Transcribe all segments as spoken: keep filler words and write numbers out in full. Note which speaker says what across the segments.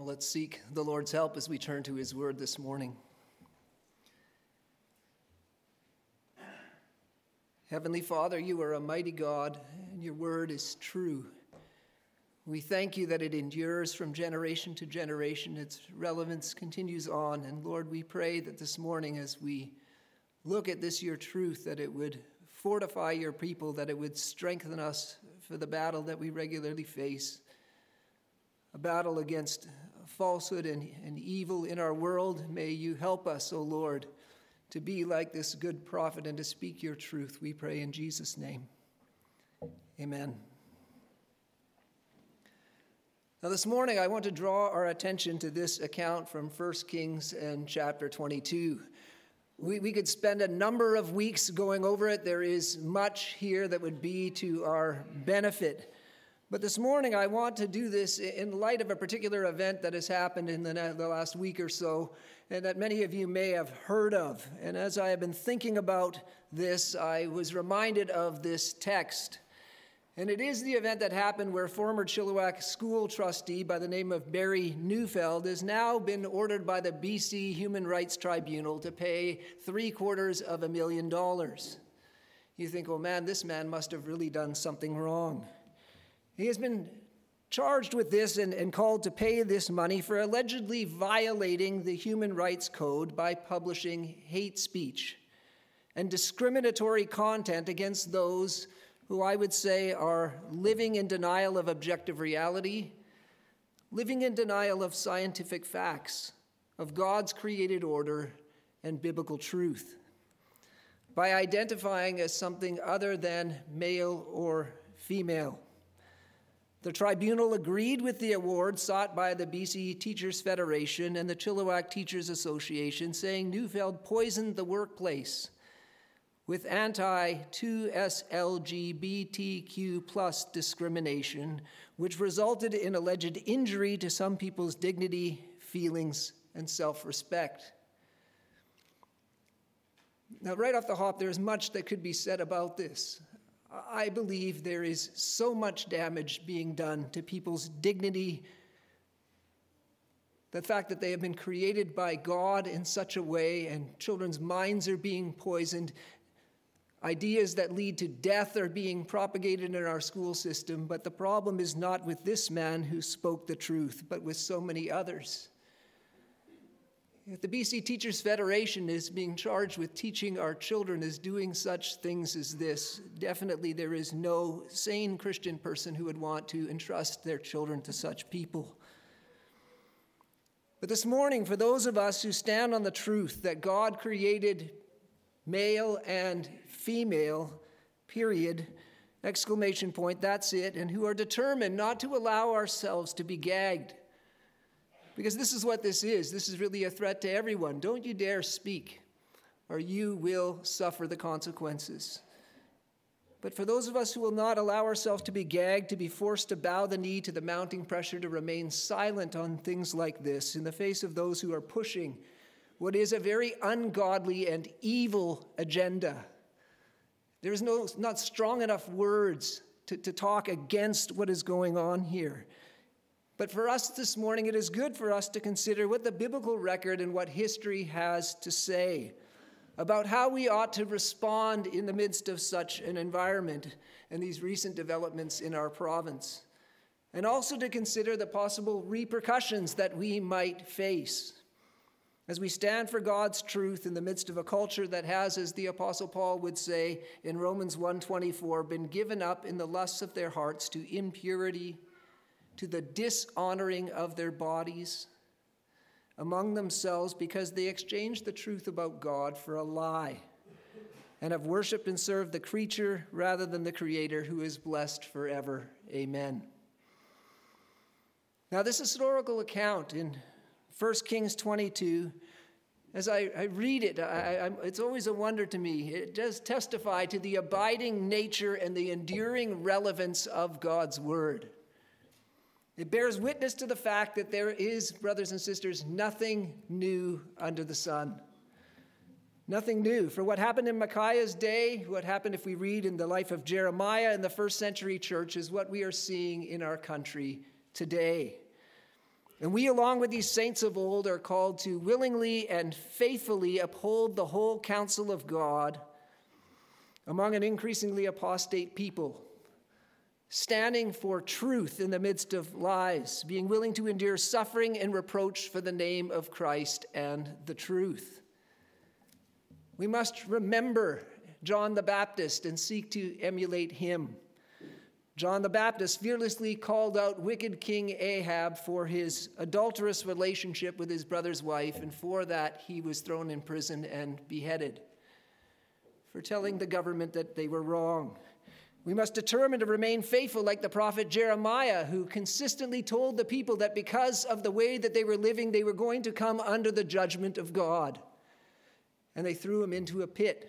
Speaker 1: Well, let's seek the Lord's help as we turn to his word this morning. Heavenly Father, you are a mighty God, and your word is true. We thank you that it endures from generation to generation. Its relevance continues on. And Lord, we pray that this morning as we look at this, your truth, that it would fortify your people, that it would strengthen us for the battle that we regularly face, a battle against falsehood and, and evil in our world. May you help us, O Lord, to be like this good prophet and to speak your truth. We pray in Jesus' name. Amen. Now this morning I want to draw our attention to this account from First Kings and chapter twenty-two. We, we could spend a number of weeks going over it. There is much here that would be to our benefit. But this morning I want to do this in light of a particular event that has happened in the, the last week or so, and that many of you may have heard of. And as I have been thinking about this, I was reminded of this text. And it is the event that happened where former Chilliwack school trustee by the name of Barry Neufeld has now been ordered by the B C Human Rights Tribunal to pay three quarters of a million dollars. You think, oh man, this man must have really done something wrong. He has been charged with this and, and called to pay this money for allegedly violating the Human Rights Code by publishing hate speech and discriminatory content against those who I would say are living in denial of objective reality, living in denial of scientific facts, of God's created order and biblical truth, by identifying as something other than male or female. The tribunal agreed with the award sought by the B C Teachers Federation and the Chilliwack Teachers Association, saying Neufeld poisoned the workplace with anti two S L G B T Q plus discrimination, which resulted in alleged injury to some people's dignity, feelings, and self-respect. Now, right off the hop, there's much that could be said about this. I believe there is so much damage being done to people's dignity, the fact that they have been created by God in such a way and children's minds are being poisoned, ideas that lead to death are being propagated in our school system, but the problem is not with this man who spoke the truth, but with so many others. If the B C Teachers Federation is being charged with teaching our children as doing such things as this, definitely there is no sane Christian person who would want to entrust their children to such people. But this morning, for those of us who stand on the truth that God created male and female, period, exclamation point, that's it, and who are determined not to allow ourselves to be gagged. Because this is what this is. This is really a threat to everyone. Don't you dare speak, or you will suffer the consequences. But for those of us who will not allow ourselves to be gagged, to be forced to bow the knee to the mounting pressure to remain silent on things like this in the face of those who are pushing what is a very ungodly and evil agenda. There's no not strong enough words to, to talk against what is going on here. But for us this morning, it is good for us to consider what the biblical record and what history has to say about how we ought to respond in the midst of such an environment and these recent developments in our province, and also to consider the possible repercussions that we might face as we stand for God's truth in the midst of a culture that has, as the Apostle Paul would say in Romans one twenty-four, been given up in the lusts of their hearts to impurity, to the dishonoring of their bodies among themselves because they exchanged the truth about God for a lie and have worshipped and served the creature rather than the Creator, who is blessed forever. Amen. Now, this historical account in First Kings twenty-two, as I, I read it, I, I, it's always a wonder to me. It does testify to the abiding nature and the enduring relevance of God's word. It bears witness to the fact that there is, brothers and sisters, nothing new under the sun. Nothing new. For what happened in Micaiah's day, what happened if we read in the life of Jeremiah in the first century church, is what we are seeing in our country today. And we, along with these saints of old, are called to willingly and faithfully uphold the whole counsel of God among an increasingly apostate people, standing for truth in the midst of lies, being willing to endure suffering and reproach for the name of Christ and the truth. We must remember John the Baptist and seek to emulate him. John the Baptist fearlessly called out wicked King Ahab for his adulterous relationship with his brother's wife, and for that he was thrown in prison and beheaded, for telling the government that they were wrong. We must determine to remain faithful like the prophet Jeremiah, who consistently told the people that because of the way that they were living, they were going to come under the judgment of God. And they threw him into a pit.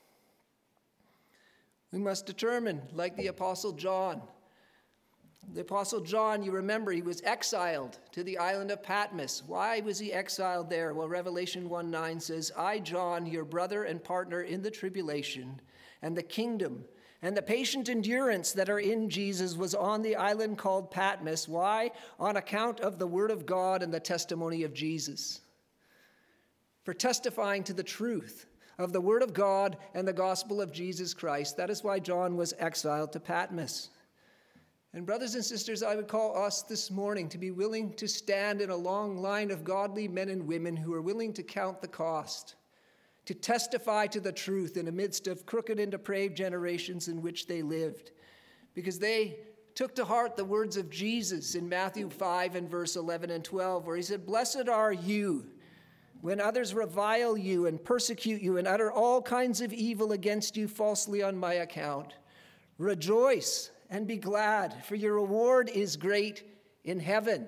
Speaker 1: We must determine, like the Apostle John. The Apostle John, you remember, he was exiled to the island of Patmos. Why was he exiled there? Well, Revelation one nine says, I, John, your brother and partner in the tribulation and the kingdom and the patient endurance that are in Jesus, was on the island called Patmos. Why? On account of the word of God and the testimony of Jesus. For testifying to the truth of the word of God and the gospel of Jesus Christ. That is why John was exiled to Patmos. And brothers and sisters, I would call us this morning to be willing to stand in a long line of godly men and women who are willing to count the cost, to testify to the truth in the midst of crooked and depraved generations in which they lived, because they took to heart the words of Jesus in Matthew five and verse eleven and twelve, where he said, Blessed are you when others revile you and persecute you and utter all kinds of evil against you falsely on my account. Rejoice and be glad, for your reward is great in heaven.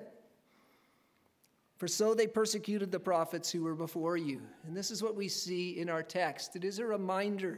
Speaker 1: For so they persecuted the prophets who were before you. And this is what we see in our text. It is a reminder.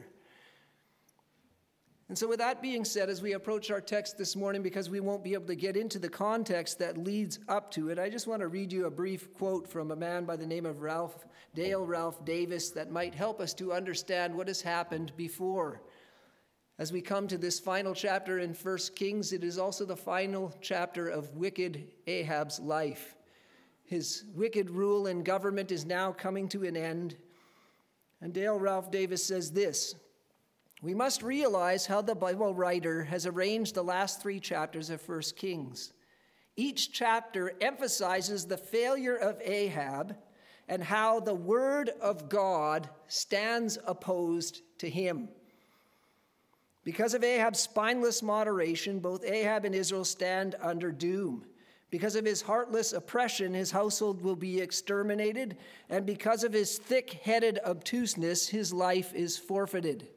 Speaker 1: And so with that being said, as we approach our text this morning, because we won't be able to get into the context that leads up to it, I just want to read you a brief quote from a man by the name of Ralph, Dale Ralph Davis, that might help us to understand what has happened before. As we come to this final chapter in First Kings, it is also the final chapter of wicked Ahab's life. His wicked rule and government is now coming to an end. And Dale Ralph Davis says this, we must realize how the Bible writer has arranged the last three chapters of First Kings. Each chapter emphasizes the failure of Ahab and how the word of God stands opposed to him. Because of Ahab's spineless moderation, both Ahab and Israel stand under doom. Because of his heartless oppression, his household will be exterminated, and because of his thick-headed obtuseness, his life is forfeited.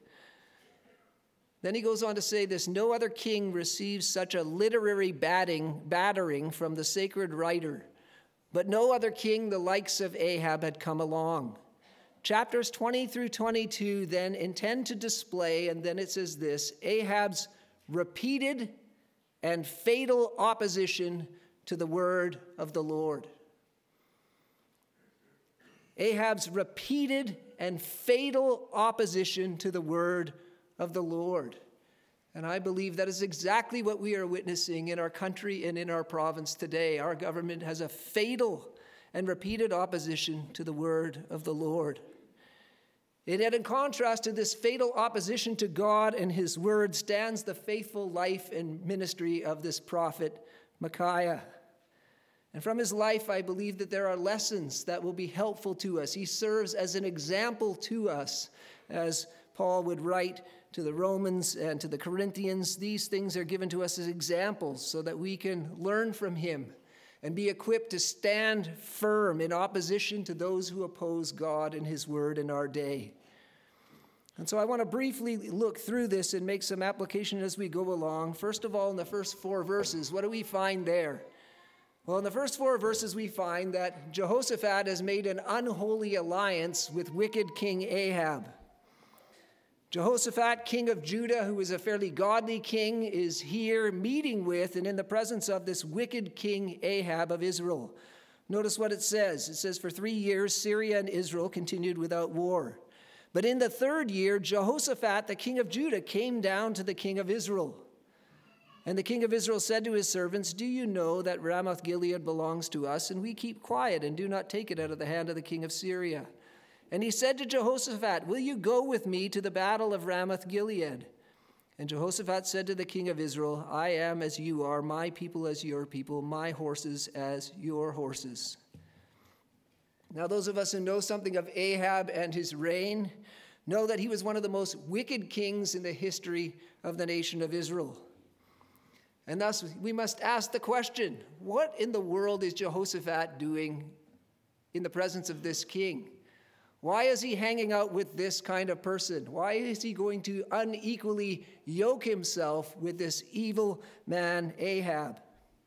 Speaker 1: Then he goes on to say this, no other king receives such a literary batting, battering from the sacred writer, but no other king the likes of Ahab had come along. Chapters twenty through twenty-two then intend to display, and then it says this, Ahab's repeated and fatal opposition to the word of the Lord. Ahab's repeated and fatal opposition to the word of the Lord. And I believe that is exactly what we are witnessing in our country and in our province today. Our government has a fatal and repeated opposition to the word of the Lord. And yet, in contrast to this fatal opposition to God and his word stands the faithful life and ministry of this prophet Micaiah. And from his life, I believe that there are lessons that will be helpful to us. He serves as an example to us, as Paul would write to the Romans and to the Corinthians. These things are given to us as examples so that we can learn from him and be equipped to stand firm in opposition to those who oppose God and his word in our day. And so I want to briefly look through this and make some application as we go along. First of all, in the first four verses, what do we find there? Well, in the first four verses, we find that Jehoshaphat has made an unholy alliance with wicked King Ahab. Jehoshaphat, king of Judah, who is a fairly godly king, is here meeting with and in the presence of this wicked king Ahab of Israel. Notice what it says. It says, for three years, Syria and Israel continued without war. But in the third year, Jehoshaphat, the king of Judah, came down to the king of Israel. And the king of Israel said to his servants, "Do you know that Ramoth-Gilead belongs to us, and we keep quiet and do not take it out of the hand of the king of Syria?" And he said to Jehoshaphat, "Will you go with me to the battle of Ramoth-Gilead?" And Jehoshaphat said to the king of Israel, "I am as you are, my people as your people, my horses as your horses." Now, those of us who know something of Ahab and his reign know that he was one of the most wicked kings in the history of the nation of Israel. And thus, we must ask the question, what in the world is Jehoshaphat doing in the presence of this king? Why is he hanging out with this kind of person? Why is he going to unequally yoke himself with this evil man, Ahab?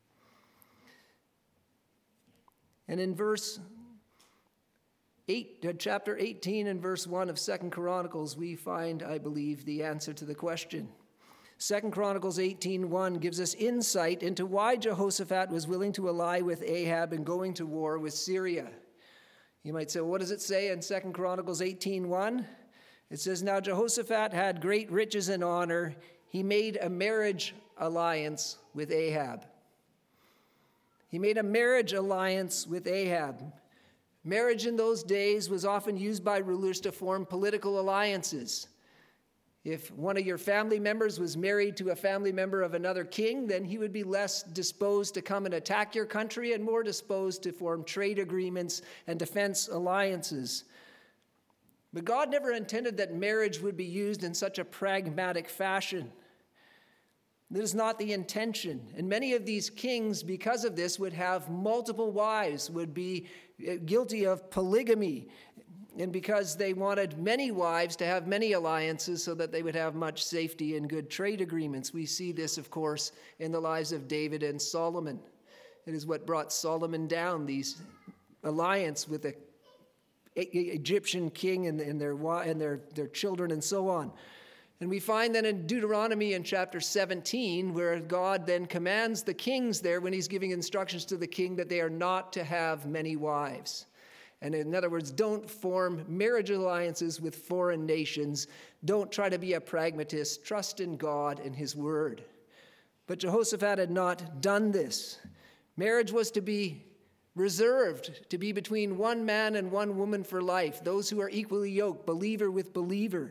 Speaker 1: And in verse eight, chapter eighteen and verse one of Second Chronicles, we find, I believe, the answer to the question. Second Chronicles eighteen one gives us insight into why Jehoshaphat was willing to ally with Ahab and going to war with Syria. You might say, well, what does it say in Second Chronicles eighteen one? It says, "Now Jehoshaphat had great riches and honor. He made a marriage alliance with Ahab." He made a marriage alliance with Ahab. Marriage in those days was often used by rulers to form political alliances. If one of your family members was married to a family member of another king, then he would be less disposed to come and attack your country and more disposed to form trade agreements and defense alliances. But God never intended that marriage would be used in such a pragmatic fashion. This is not the intention. And many of these kings, because of this, would have multiple wives, would be guilty of polygamy, and because they wanted many wives to have many alliances so that they would have much safety and good trade agreements. We see this, of course, in the lives of David and Solomon. It is what brought Solomon down, these alliance with the Egyptian king and, and, their, and their, their children and so on. And we find that in Deuteronomy in chapter seventeen, where God then commands the kings there, when he's giving instructions to the king, that they are not to have many wives. And in other words, don't form marriage alliances with foreign nations. Don't try to be a pragmatist. Trust in God and his word. But Jehoshaphat had not done this. Marriage was to be reserved, to be between one man and one woman for life, those who are equally yoked, believer with believer.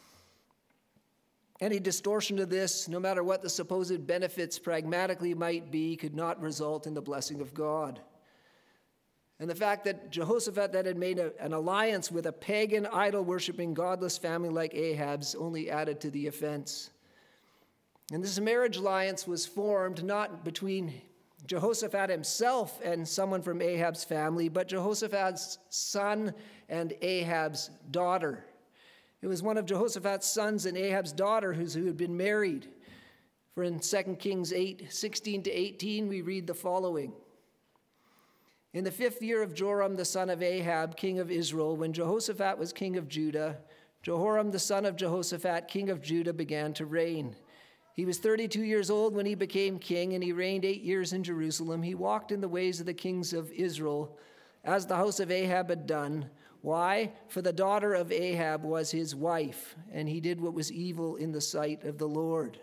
Speaker 1: Any distortion of this, no matter what the supposed benefits pragmatically might be, could not result in the blessing of God. And the fact that Jehoshaphat that had made a, an alliance with a pagan, idol-worshiping, godless family like Ahab's only added to the offense. And this marriage alliance was formed not between Jehoshaphat himself and someone from Ahab's family, but Jehoshaphat's son and Ahab's daughter. It was one of Jehoshaphat's sons and Ahab's daughter who had been married. For in Second Kings eight, sixteen to eighteen, we read the following. In the fifth year of Joram, the son of Ahab, king of Israel, when Jehoshaphat was king of Judah, Jehoram, the son of Jehoshaphat, king of Judah, began to reign. He was thirty-two years old when he became king, and he reigned eight years in Jerusalem. He walked in the ways of the kings of Israel, as the house of Ahab had done. Why? For the daughter of Ahab was his wife, and he did what was evil in the sight of the Lord.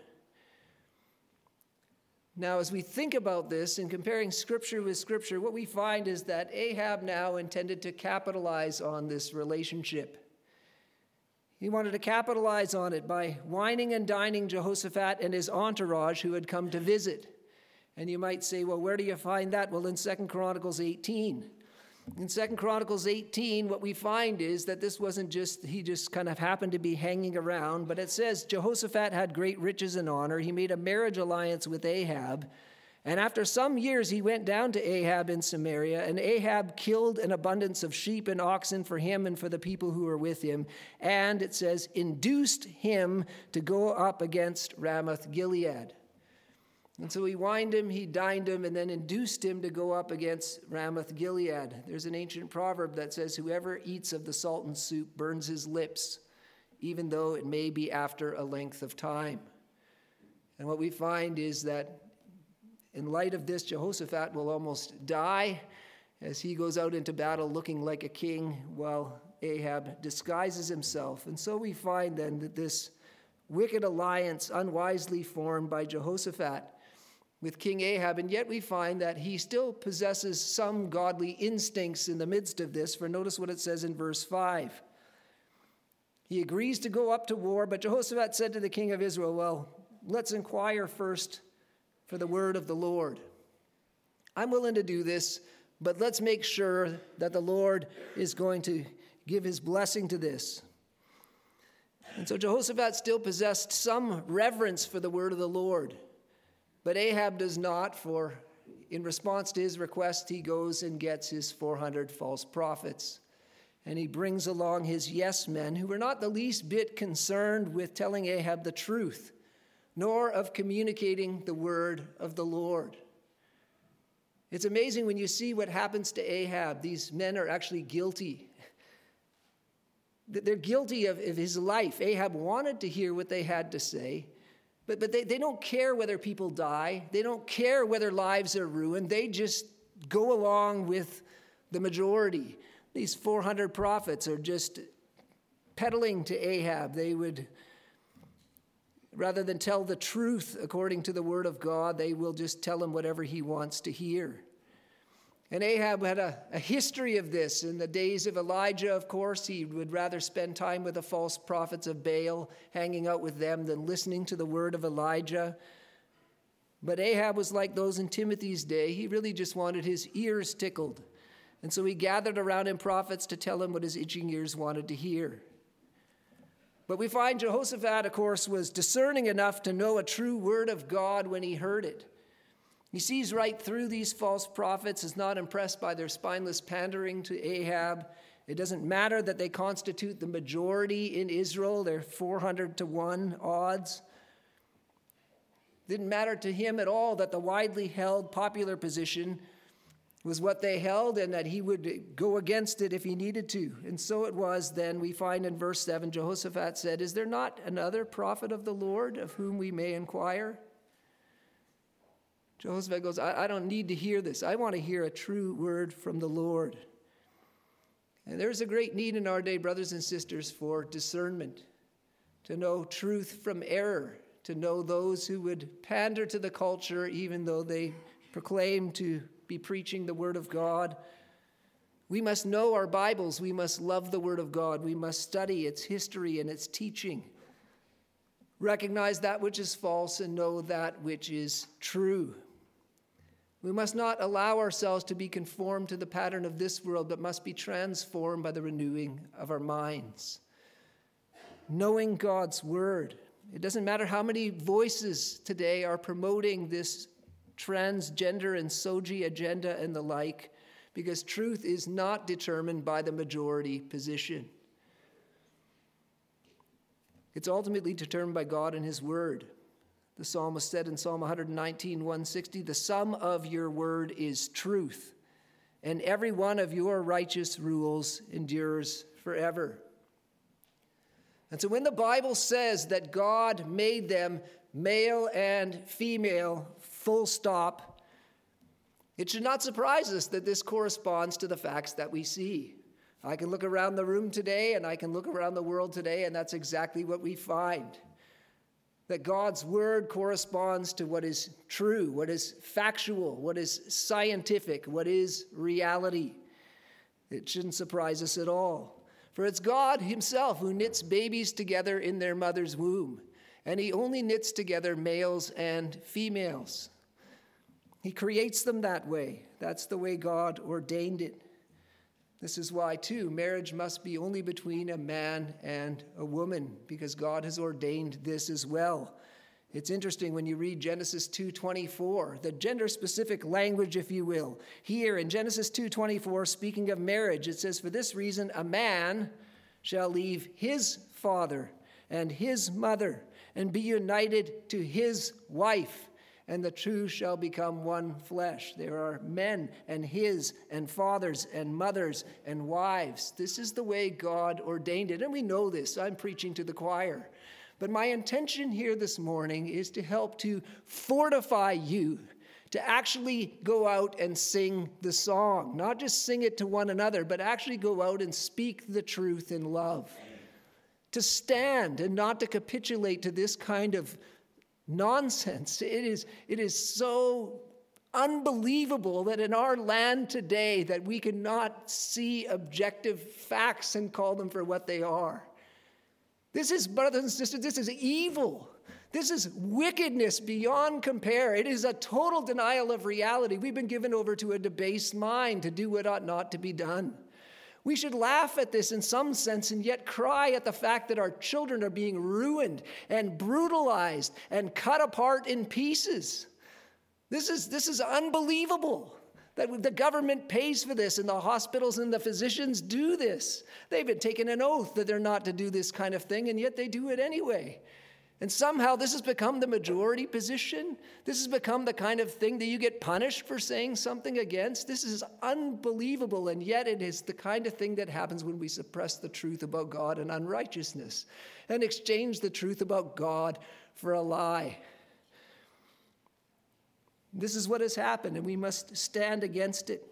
Speaker 1: Now, as we think about this and comparing Scripture with Scripture, what we find is that Ahab now intended to capitalize on this relationship. He wanted to capitalize on it by wining and dining Jehoshaphat and his entourage who had come to visit. And you might say, well, where do you find that? Well, in Second Chronicles eighteen. In Second Chronicles eighteen, what we find is that this wasn't just, he just kind of happened to be hanging around, but it says Jehoshaphat had great riches and honor. He made a marriage alliance with Ahab, and after some years he went down to Ahab in Samaria, and Ahab killed an abundance of sheep and oxen for him and for the people who were with him, and it says, induced him to go up against Ramoth-Gilead. And so he wined him, he dined him, and then induced him to go up against Ramoth-Gilead. There's an ancient proverb that says, whoever eats of the salt and soup burns his lips, even though it may be after a length of time. And what we find is that in light of this, Jehoshaphat will almost die as he goes out into battle looking like a king while Ahab disguises himself. And so we find then that this wicked alliance unwisely formed by Jehoshaphat with King Ahab, and yet we find that he still possesses some godly instincts in the midst of this, for notice what it says in verse five. He agrees to go up to war, but Jehoshaphat said to the king of Israel, well, let's inquire first for the word of the Lord. I'm willing to do this, but let's make sure that the Lord is going to give his blessing to this. And so Jehoshaphat still possessed some reverence for the word of the Lord, but Ahab does not, for in response to his request, he goes and gets his four hundred false prophets. And he brings along his yes men, who were not the least bit concerned with telling Ahab the truth, nor of communicating the word of the Lord. It's amazing when you see what happens to Ahab. These men are actually guilty. They're guilty of, of his life. Ahab wanted to hear what they had to say, but, but they, they don't care whether people die. They don't care whether lives are ruined. They just go along with the majority. These four hundred prophets are just peddling to Ahab. They would, rather than tell the truth according to the word of God, they will just tell him whatever he wants to hear. And Ahab had a, a history of this. In the days of Elijah, of course, he would rather spend time with the false prophets of Baal, hanging out with them, than listening to the word of Elijah. But Ahab was like those in Timothy's day. He really just wanted his ears tickled. And so he gathered around him prophets to tell him what his itching ears wanted to hear. But we find Jehoshaphat, of course, was discerning enough to know a true word of God when he heard it. He sees right through these false prophets, is not impressed by their spineless pandering to Ahab. It doesn't matter that they constitute the majority in Israel. They're four hundred to one odds. Didn't matter to him at all that the widely held popular position was what they held, and that he would go against it if he needed to. And so it was then, we find in verse seven, Jehoshaphat said, is there not another prophet of the Lord of whom we may inquire? Jehoshaphat goes, I, I don't need to hear this. I want to hear a true word from the Lord. And there's a great need in our day, brothers and sisters, for discernment, to know truth from error, to know those who would pander to the culture even though they proclaim to be preaching the word of God. We must know our Bibles. We must love the word of God. We must study its history and its teaching. Recognize that which is false and know that which is true. We must not allow ourselves to be conformed to the pattern of this world, but must be transformed by the renewing of our minds. Knowing God's word. It doesn't matter how many voices today are promoting this transgender and soji agenda and the like, because truth is not determined by the majority position. It's ultimately determined by God and his word. The psalmist said in Psalm one nineteen, one sixty, the sum of your word is truth, and every one of your righteous rules endures forever. And so when the Bible says that God made them male and female, full stop, it should not surprise us that this corresponds to the facts that we see. I can look around the room today and I can look around the world today, and that's exactly what we find. That God's word corresponds to what is true, what is factual, what is scientific, what is reality. It shouldn't surprise us at all. For it's God himself who knits babies together in their mother's womb. And he only knits together males and females. He creates them that way. That's the way God ordained it. This is why, too, marriage must be only between a man and a woman, because God has ordained this as well. It's interesting when you read Genesis two twenty-four, the gender-specific language, if you will. Here in Genesis two twenty-four, speaking of marriage, it says, for this reason, a man shall leave his father and his mother and be united to his wife, and the two shall become one flesh. There are men and his and fathers and mothers and wives. This is the way God ordained it, and we know this. I'm preaching to the choir. But my intention here this morning is to help to fortify you to actually go out and sing the song. Not just sing it to one another, but actually go out and speak the truth in love. to stand and not to capitulate to this kind of nonsense. It is, it is so unbelievable that in our land today that we cannot see objective facts and call them for what they are. This is, brothers and sisters, this is evil. This is wickedness beyond compare. It is a total denial of reality. We've been given over to a debased mind to do what ought not to be done. We should laugh at this in some sense and yet cry at the fact that our children are being ruined and brutalized and cut apart in pieces. This is, this is unbelievable that the government pays for this and the hospitals and the physicians do this. They've been taking an oath that they're not to do this kind of thing, and yet they do it anyway. And somehow this has become the majority position. This has become the kind of thing that you get punished for saying something against. This is unbelievable, and yet it is the kind of thing that happens when we suppress the truth about God and unrighteousness and exchange the truth about God for a lie. This is what has happened, and we must stand against it.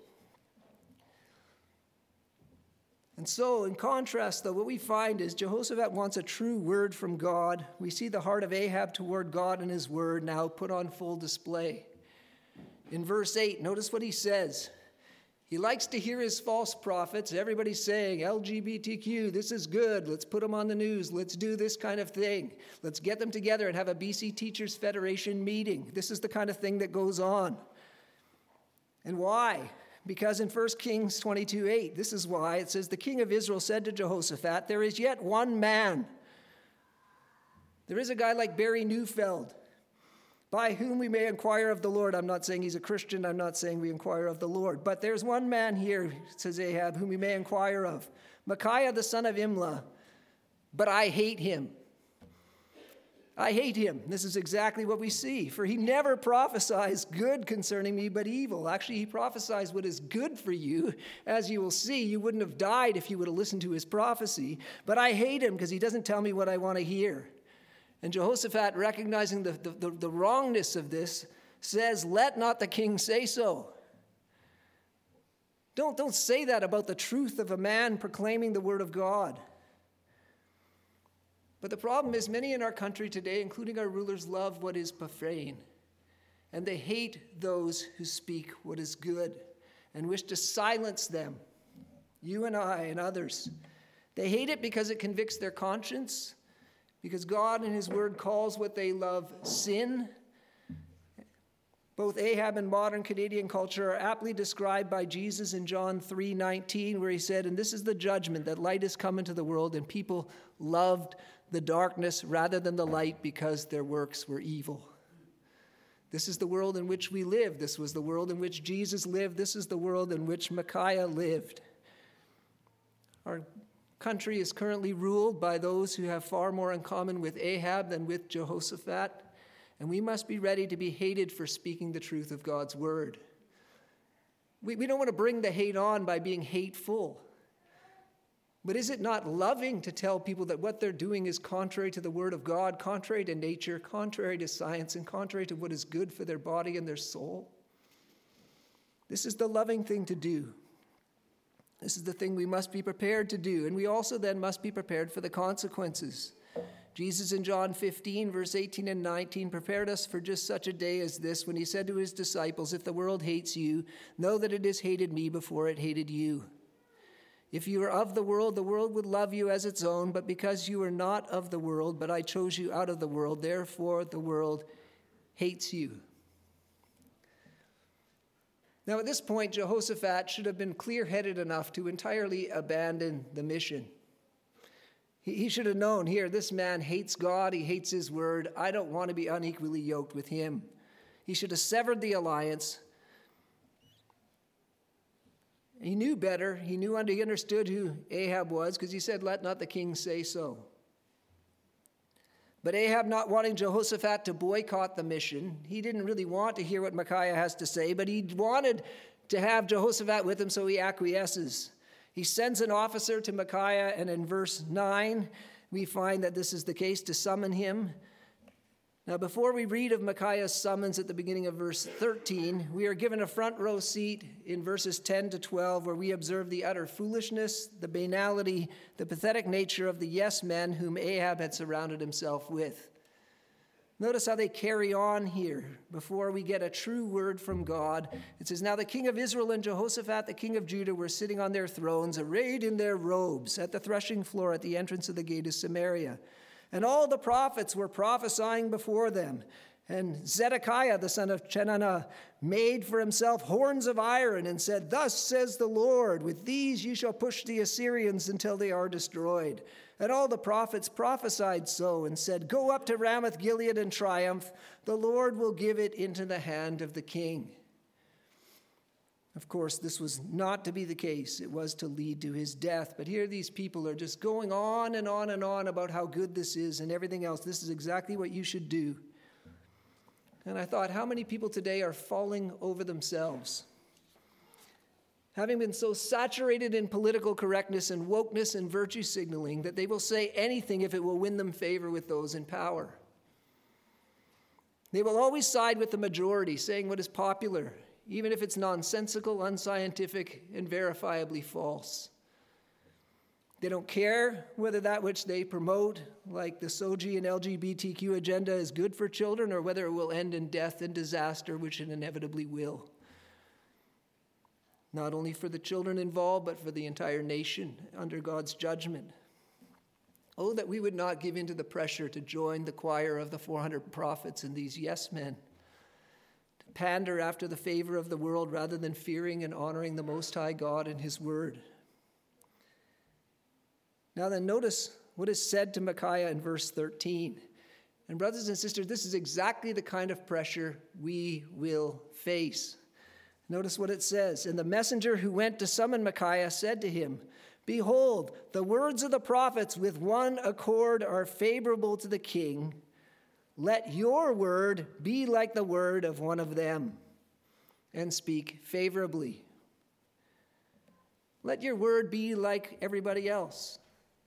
Speaker 1: And so, in contrast, though, what we find is Jehoshaphat wants a true word from God. We see the heart of Ahab toward God and his word now put on full display. In verse eight, notice what he says. He likes to hear his false prophets. Everybody's saying, L G B T Q, this is good. Let's put them on the news. Let's do this kind of thing. Let's get them together and have a B C Teachers Federation meeting. This is the kind of thing that goes on. And why? Because in First Kings twenty-two eight, this is why. It says, the king of Israel said to Jehoshaphat, there is yet one man. There is a guy like Barry Neufeld, by whom we may inquire of the Lord. I'm not saying he's a Christian. I'm not saying we inquire of the Lord. But there's one man here, says Ahab, whom we may inquire of. Micaiah the son of Imlah. But I hate him. I hate him. This is exactly what we see. For he never prophesies good concerning me, but evil. Actually, he prophesies what is good for you. As you will see, you wouldn't have died if you would have listened to his prophecy. But I hate him because he doesn't tell me what I want to hear. And Jehoshaphat, recognizing the, the, the, the wrongness of this, says, let not the king say so. Don't, don't say that about the truth of a man proclaiming the word of God. But the problem is many in our country today, including our rulers, love what is profane. And they hate those who speak what is good and wish to silence them, you and I and others. They hate it because it convicts their conscience, because God in his word calls what they love sin. Both Ahab and modern Canadian culture are aptly described by Jesus in John three nineteen, where he said, and this is the judgment, that light has come into the world, and people loved the darkness rather than the light because their works were evil. This is the world in which we live. This was the world in which Jesus lived. This is the world in which Micaiah lived. Our country is currently ruled by those who have far more in common with Ahab than with Jehoshaphat, and we must be ready to be hated for speaking the truth of God's word. We, we don't want to bring the hate on by being hateful. But is it not loving to tell people that what they're doing is contrary to the word of God, contrary to nature, contrary to science, and contrary to what is good for their body and their soul? This is the loving thing to do. This is the thing we must be prepared to do. And we also then must be prepared for the consequences. Jesus in John fifteen, verse eighteen and nineteen, prepared us for just such a day as this when he said to his disciples, if the world hates you, know that it has hated me before it hated you. If you were of the world, the world would love you as its own, but because you are not of the world, but I chose you out of the world, therefore the world hates you. Now at this point, Jehoshaphat should have been clear-headed enough to entirely abandon the mission. He, he should have known, here, this man hates God, he hates his word, I don't want to be unequally yoked with him. He should have severed the alliance. He knew better. He knew and he understood who Ahab was because he said, let not the king say so. But Ahab, not wanting Jehoshaphat to boycott the mission, he didn't really want to hear what Micaiah has to say, but he wanted to have Jehoshaphat with him, so he acquiesces. He sends an officer to Micaiah, and in verse nine, we find that this is the case, to summon him. Now, before we read of Micaiah's summons at the beginning of verse thirteen, we are given a front row seat in verses ten to twelve, where we observe the utter foolishness, the banality, the pathetic nature of the yes men whom Ahab had surrounded himself with. Notice how they carry on here before we get a true word from God. It says, "Now the king of Israel and Jehoshaphat, the king of Judah, were sitting on their thrones, arrayed in their robes, at the threshing floor at the entrance of the gate of Samaria. And all the prophets were prophesying before them. And Zedekiah, the son of Chenaanah, made for himself horns of iron and said, 'Thus says the Lord, with these you shall push the Assyrians until they are destroyed.' And all the prophets prophesied so and said, 'Go up to Ramoth Gilead and triumph. The Lord will give it into the hand of the king.'" Of course, this was not to be the case. It was to lead to his death. But here these people are just going on and on and on about how good this is and everything else. This is exactly what you should do. And I thought, how many people today are falling over themselves? Having been so saturated in political correctness and wokeness and virtue signaling that they will say anything if it will win them favor with those in power. They will always side with the majority, saying what is popular, even if it's nonsensical, unscientific, and verifiably false. They don't care whether that which they promote, like the S O G I and L G B T Q agenda, is good for children or whether it will end in death and disaster, which it inevitably will. Not only for the children involved, but for the entire nation under God's judgment. Oh, that we would not give in to the pressure to join the choir of the four hundred prophets and these yes men, to pander after the favor of the world rather than fearing and honoring the Most High God and his word. Now then, notice what is said to Micaiah in verse thirteen. And brothers and sisters, this is exactly the kind of pressure we will face. Notice what it says. "And the messenger who went to summon Micaiah said to him, 'Behold, the words of the prophets with one accord are favorable to the king. Let your word be like the word of one of them, and speak favorably.'" Let your word be like everybody else.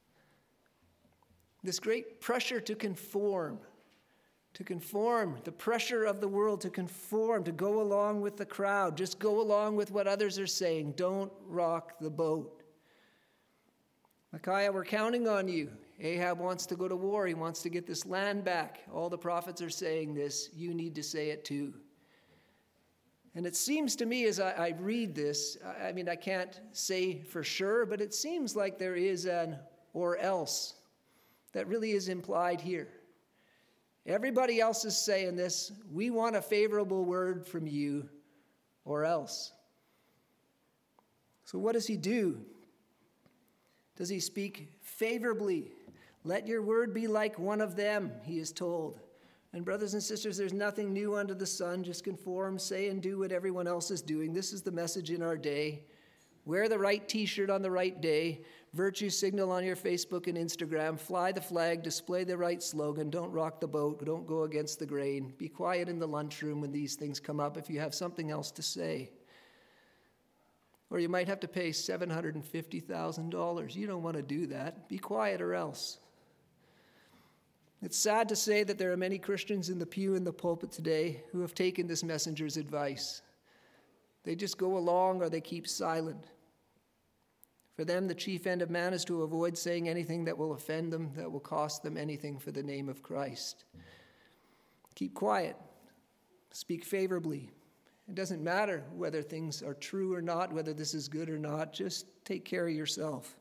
Speaker 1: This great pressure to conform, to conform, the pressure of the world to conform, to go along with the crowd, just go along with what others are saying. Don't rock the boat. Micaiah, we're counting on you. Ahab wants to go to war. He wants to get this land back. All the prophets are saying this. You need to say it too. And it seems to me as I, I read this, I, I mean, I can't say for sure, but it seems like there is an or else that really is implied here. Everybody else is saying this. We want a favorable word from you, or else. So what does he do? Does he speak favorably? Let your word be like one of them, he is told. And brothers and sisters, there's nothing new under the sun. Just conform, say, and do what everyone else is doing. This is the message in our day. Wear the right t-shirt on the right day. Virtue signal on your Facebook and Instagram. Fly the flag. Display the right slogan. Don't rock the boat. Don't go against the grain. Be quiet in the lunchroom when these things come up if you have something else to say. Or you might have to pay seven hundred fifty thousand dollars. You don't want to do that. Be quiet or else. It's sad to say that there are many Christians in the pew and the pulpit today who have taken this messenger's advice. They just go along or they keep silent. For them, the chief end of man is to avoid saying anything that will offend them, that will cost them anything for the name of Christ. Keep quiet. Speak favorably. It doesn't matter whether things are true or not, whether this is good or not. Just take care of yourself.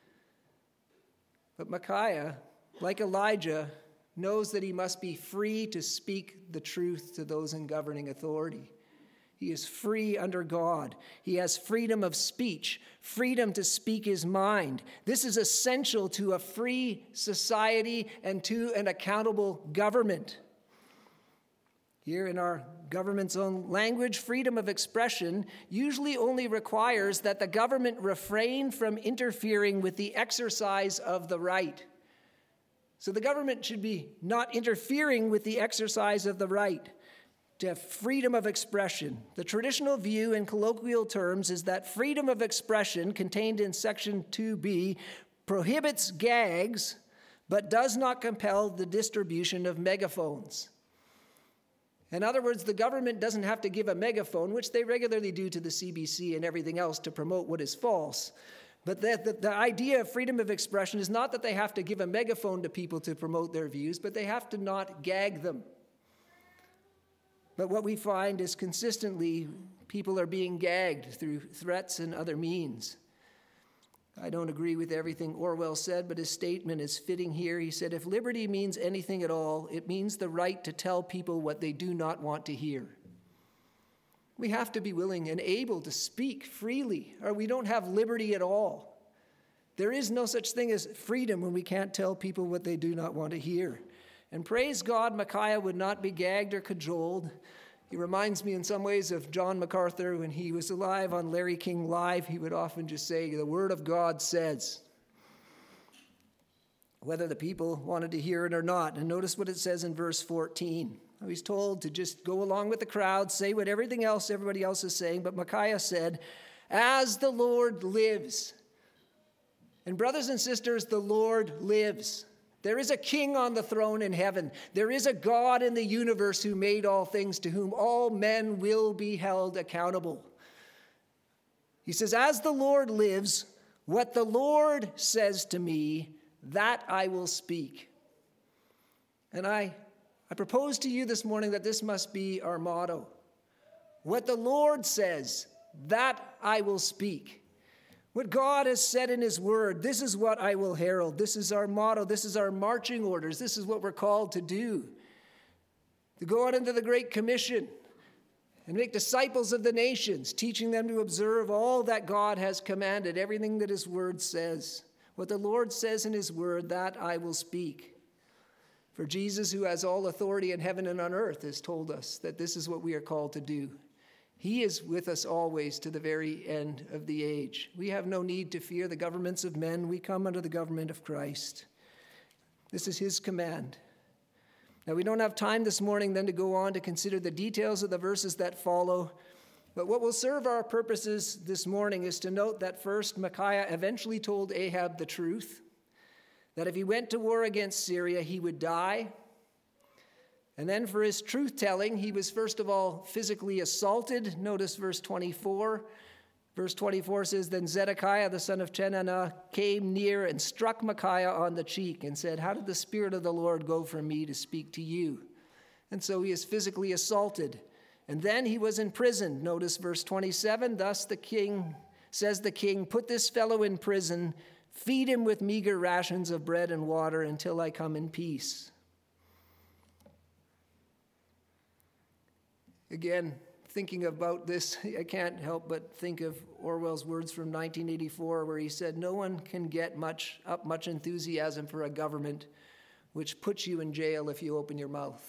Speaker 1: But Micaiah, like Elijah, knows that he must be free to speak the truth to those in governing authority. He is free under God. He has freedom of speech, freedom to speak his mind. This is essential to a free society and to an accountable government. Here in our government's own language, freedom of expression usually only requires that the government refrain from interfering with the exercise of the right. So the government should be not interfering with the exercise of the right to have freedom of expression. The traditional view in colloquial terms is that freedom of expression contained in Section two B prohibits gags but does not compel the distribution of megaphones. In other words, the government doesn't have to give a megaphone, which they regularly do to the C B C and everything else, to promote what is false. But the, the, the idea of freedom of expression is not that they have to give a megaphone to people to promote their views, but they have to not gag them. But what we find is consistently people are being gagged through threats and other means. I don't agree with everything Orwell said, but his statement is fitting here. He said, if liberty means anything at all, it means the right to tell people what they do not want to hear. We have to be willing and able to speak freely, or we don't have liberty at all. There is no such thing as freedom when we can't tell people what they do not want to hear. And praise God, Micaiah would not be gagged or cajoled. He reminds me in some ways of John MacArthur when he was alive on Larry King Live. He would often just say, the word of God says, whether the people wanted to hear it or not. And notice what it says in verse fourteen. He's told to just go along with the crowd, say what everything else, everybody else is saying. But Micaiah said, as the Lord lives. And brothers and sisters, the Lord lives. There is a king on the throne in heaven. There is a God in the universe who made all things, to whom all men will be held accountable. He says, as the Lord lives, what the Lord says to me, that I will speak. And I, I propose to you this morning that this must be our motto. What the Lord says, that I will speak. What God has said in his word, this is what I will herald. This is our motto. This is our marching orders. This is what we're called to do. To go out into the Great Commission and make disciples of the nations, teaching them to observe all that God has commanded, everything that his word says. What the Lord says in his word, that I will speak. For Jesus, who has all authority in heaven and on earth, has told us that this is what we are called to do. He is with us always to the very end of the age. We have no need to fear the governments of men. We come under the government of Christ. This is his command. Now, we don't have time this morning then to go on to consider the details of the verses that follow. But what will serve our purposes this morning is to note that first, Micaiah eventually told Ahab the truth, that if he went to war against Syria, he would die. And then for his truth-telling, he was first of all physically assaulted. Notice verse twenty-four. Verse twenty-four says, then Zedekiah, the son of Chenaanah, came near and struck Micaiah on the cheek and said, how did the Spirit of the Lord go from me to speak to you? And so he is physically assaulted. And then he was imprisoned. Notice verse twenty-seven, thus the king, says the king, put this fellow in prison, feed him with meager rations of bread and water until I come in peace. Again, thinking about this, I can't help but think of Orwell's words from nineteen eighty-four, where he said, no one can get much up much enthusiasm for a government which puts you in jail if you open your mouth.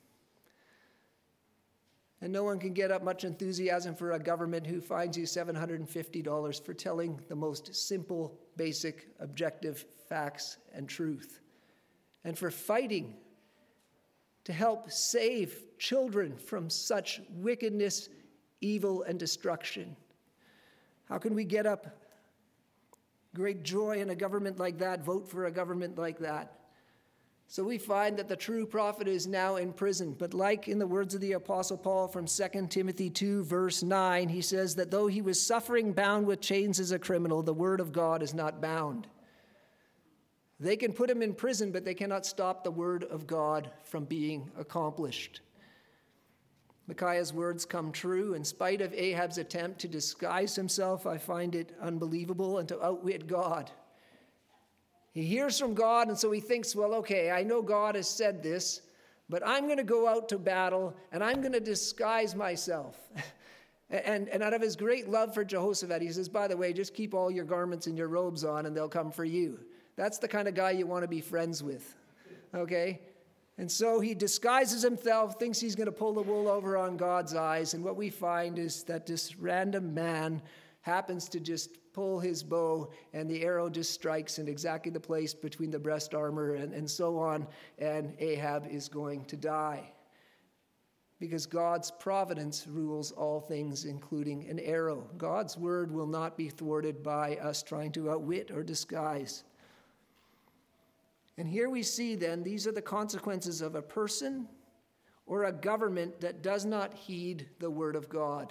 Speaker 1: And no one can get up much enthusiasm for a government who fines you seven hundred fifty dollars for telling the most simple, basic, objective facts and truth, and for fighting to help save children from such wickedness, evil, and destruction. How can we get up great joy in a government like that, vote for a government like that? So we find that the true prophet is now in prison. But like in the words of the Apostle Paul from Second Timothy two, verse nine, he says that though he was suffering bound with chains as a criminal, the word of God is not bound. They can put him in prison, but they cannot stop the word of God from being accomplished. Micaiah's words come true. In spite of Ahab's attempt to disguise himself, I find it unbelievable, and to outwit God. He hears from God, and so he thinks, well, okay, I know God has said this, but I'm going to go out to battle, and I'm going to disguise myself. and, and out of his great love for Jehoshaphat, he says, by the way, just keep all your garments and your robes on, and they'll come for you. That's the kind of guy you want to be friends with, okay? And so he disguises himself, thinks he's going to pull the wool over on God's eyes, and what we find is that this random man happens to just pull his bow, and the arrow just strikes in exactly the place between the breast armor and, and so on, and Ahab is going to die. Because God's providence rules all things, including an arrow. God's word will not be thwarted by us trying to outwit or disguise. And here we see then, these are the consequences of a person or a government that does not heed the word of God.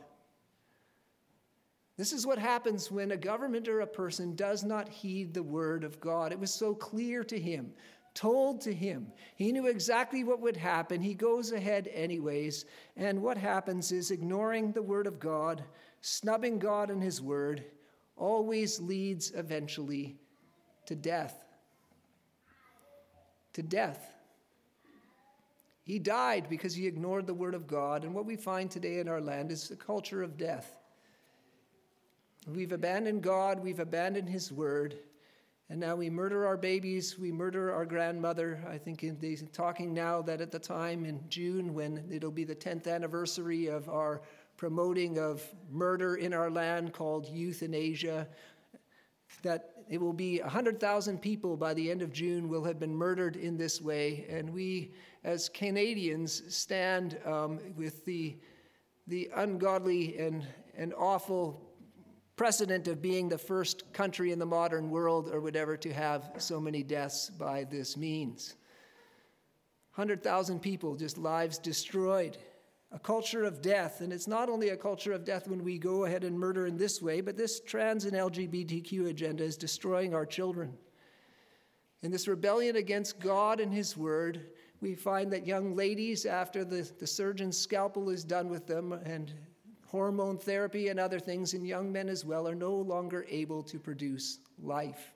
Speaker 1: This is what happens when a government or a person does not heed the word of God. It was so clear to him, told to him. He knew exactly what would happen. He goes ahead anyways. And what happens is ignoring the word of God, snubbing God and his word, always leads eventually to death. To death. He died because he ignored the word of God. And what we find today in our land is a culture of death. We've abandoned God, we've abandoned his word, and now we murder our babies, we murder our grandmother. I think in the, talking now that at the time in June, when it'll be the tenth anniversary of our promoting of murder in our land called euthanasia, that it will be one hundred thousand people by the end of June will have been murdered in this way. And we as Canadians stand um, with the, the ungodly and, and awful precedent of being the first country in the modern world or whatever to have so many deaths by this means. one hundred thousand people, just lives destroyed. A culture of death, and it's not only a culture of death when we go ahead and murder in this way, but this trans and L G B T Q agenda is destroying our children. In this rebellion against God and his word, we find that young ladies, after the, the surgeon's scalpel is done with them, and hormone therapy and other things, and young men as well, are no longer able to produce life.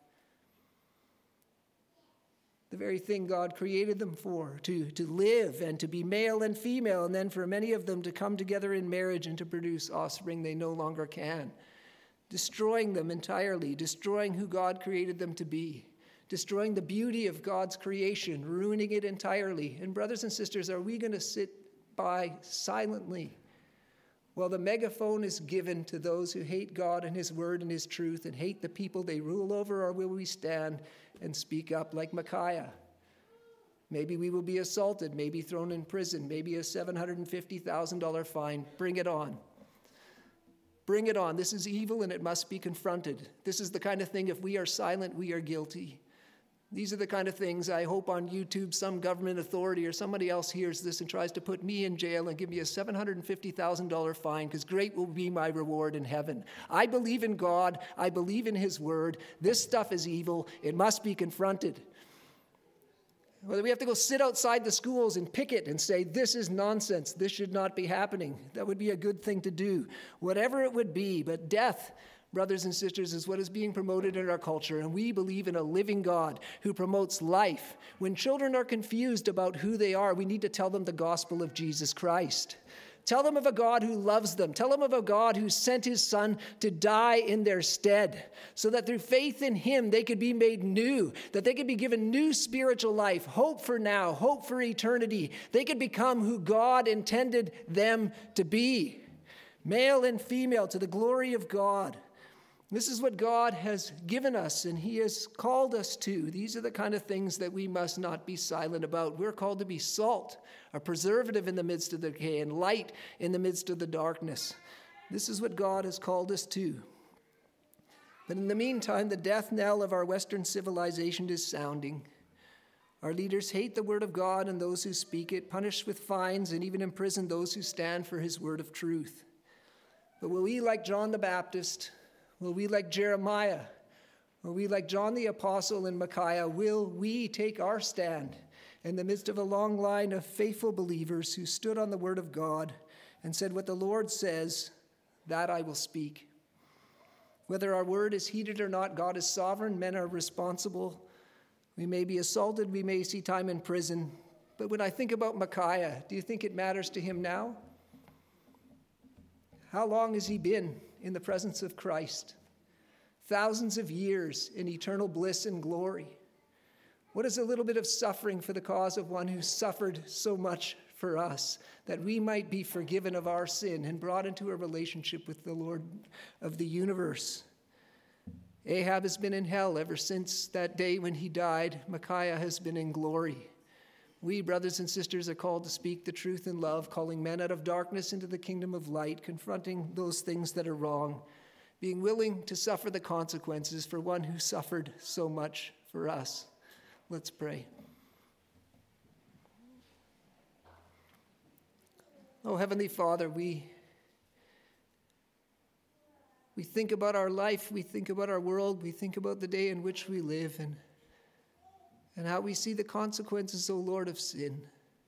Speaker 1: The very thing God created them for, to, to live and to be male and female, and then for many of them to come together in marriage and to produce offspring they no longer can. Destroying them entirely, destroying who God created them to be, destroying the beauty of God's creation, ruining it entirely. And brothers and sisters, are we going to sit by silently well, the megaphone is given to those who hate God and his word and his truth and hate the people they rule over, or will we stand and speak up like Micaiah? Maybe we will be assaulted, maybe thrown in prison, maybe a seven hundred fifty thousand dollars fine. Bring it on. Bring it on. This is evil and it must be confronted. This is the kind of thing, if we are silent, we are guilty. These are the kind of things I hope on YouTube some government authority or somebody else hears this and tries to put me in jail and give me a seven hundred fifty thousand dollars fine, because great will be my reward in heaven. I believe in God. I believe in his word. This stuff is evil. It must be confronted. Whether we have to go sit outside the schools and picket and say, this is nonsense, this should not be happening, that would be a good thing to do. Whatever it would be, but death, brothers and sisters, is what is being promoted in our culture, and we believe in a living God who promotes life. When children are confused about who they are, we need to tell them the gospel of Jesus Christ. Tell them of a God who loves them. Tell them of a God who sent his son to die in their stead, so that through faith in him they could be made new, that they could be given new spiritual life, hope for now, hope for eternity. They could become who God intended them to be, male and female, to the glory of God. This is what God has given us, and he has called us to. These are the kind of things that we must not be silent about. We're called to be salt, a preservative in the midst of the decay, and light in the midst of the darkness. This is what God has called us to. But in the meantime, the death knell of our Western civilization is sounding. Our leaders hate the word of God and those who speak it, punish with fines, and even imprison those who stand for his word of truth. But will we, like John the Baptist, will we, like Jeremiah, will we, like John the Apostle and Micaiah, will we take our stand in the midst of a long line of faithful believers who stood on the word of God and said, what the Lord says, that I will speak. Whether our word is heeded or not, God is sovereign, men are responsible. We may be assaulted, we may see time in prison. But when I think about Micaiah, do you think it matters to him now? How long has he been in the presence of Christ? Thousands of years in eternal bliss and glory. What is a little bit of suffering for the cause of one who suffered so much for us, that we might be forgiven of our sin and brought into a relationship with the Lord of the universe? Ahab has been in hell ever since that day when he died. Micaiah has been in glory. We, brothers and sisters, are called to speak the truth in love, calling men out of darkness into the kingdom of light, confronting those things that are wrong, being willing to suffer the consequences for one who suffered so much for us. Let's pray. Oh, Heavenly Father, we, we think about our life, we think about our world, we think about the day in which we live, and, and how we see the consequences, O Lord, of sin.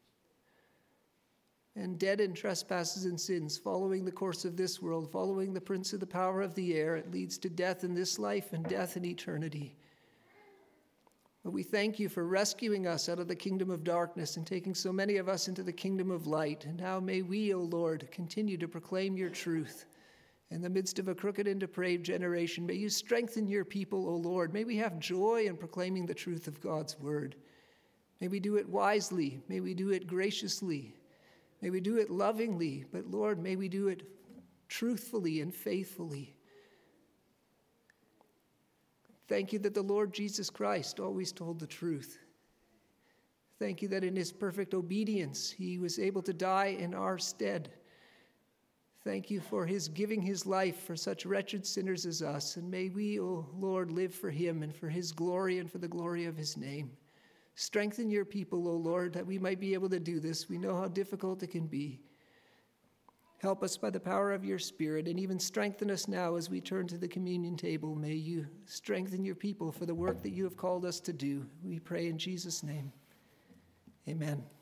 Speaker 1: And dead in trespasses and sins, following the course of this world, following the prince of the power of the air, it leads to death in this life and death in eternity. But we thank you for rescuing us out of the kingdom of darkness and taking so many of us into the kingdom of light. And now may we, O Lord, continue to proclaim your truth in the midst of a crooked and depraved generation. May you strengthen your people, O Lord. May we have joy in proclaiming the truth of God's word. May we do it wisely. May we do it graciously. May we do it lovingly. But Lord, may we do it truthfully and faithfully. Thank you that the Lord Jesus Christ always told the truth. Thank you that in his perfect obedience, he was able to die in our stead. Thank you for his giving his life for such wretched sinners as us. And may we, O Lord, live for him and for his glory and for the glory of his name. Strengthen your people, O Lord, that we might be able to do this. We know how difficult it can be. Help us by the power of your Spirit, and even strengthen us now as we turn to the communion table. May you strengthen your people for the work that you have called us to do. We pray in Jesus' name. Amen.